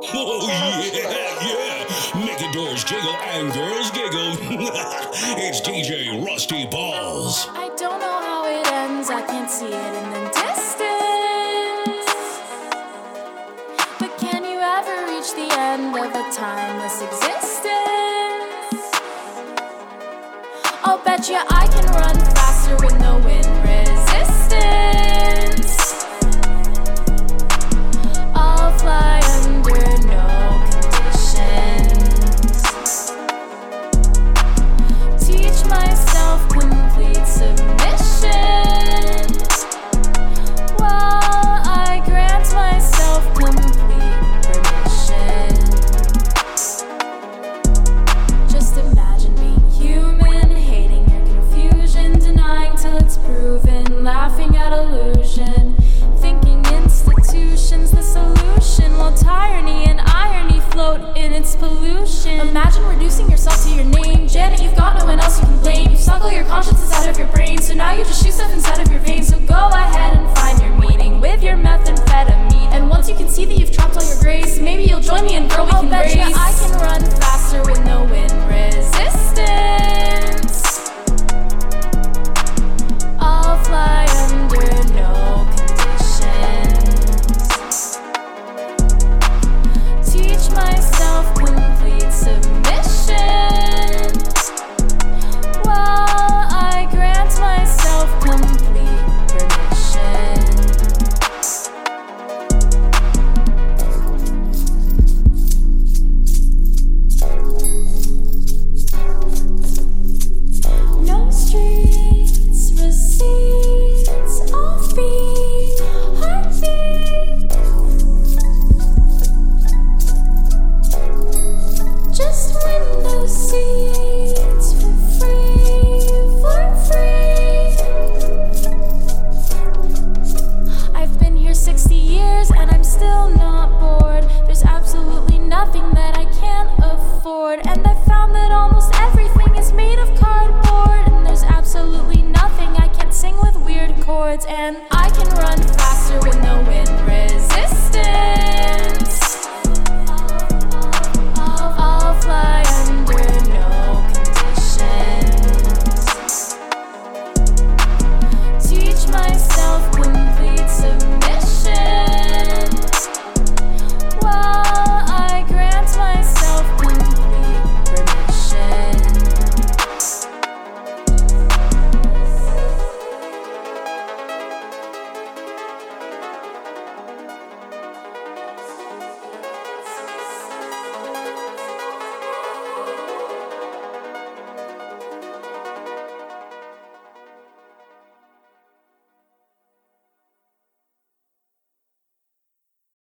Oh yeah. Making doors jiggle and girls giggle. It's DJ Rusty Balls. I don't know how it ends, I can't see it in the distance. But can you ever reach the end of a timeless existence? I'll bet you I can run faster with no wind resistance. I'll fly under no conditions. Teach myself complete submission, while I grant myself complete permission. Just imagine being human, hating your confusion, denying till it's proven, laughing at illusion, thinking institutions the solution, while tyranny and irony float in its pollution. Imagine reducing yourself to your name. Janet, you've got no one else you can blame. You suck all your conscience inside of your brain, so now you just shoot stuff inside of your veins. So go ahead and find your meaning with your methamphetamine. And once you can see that you've trapped all your grace, maybe you'll join me and girl, we can race. I'll bet you I can run faster with no wind resistance. I'll fly under no conditions. Teach myself complete submission, while I grant myself complete permission. No streets, receipts, offbeat, heartbeat. Just window seats for free, for free. I've been here 60 years and I'm still not bored. There's absolutely nothing that I can't afford. And I found that almost everything is made of cardboard. And there's absolutely nothing I can't sing with weird chords. And I can run faster with no wind